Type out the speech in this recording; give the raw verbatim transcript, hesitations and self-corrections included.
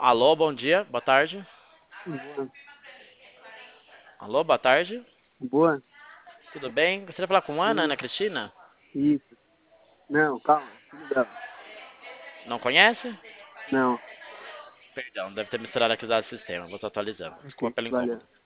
Alô, bom dia, boa tarde. Boa. Alô, boa tarde. Boa? Tudo bem? Gostaria de falar com Ana, Sim, Ana Cristina? isso. Não, calma, filho dela. Não conhece? Não, Perdão, deve ter misturado aqui os dados do sistema. Vou estar atualizando. Desculpa ok, pelo valeu. incômodo.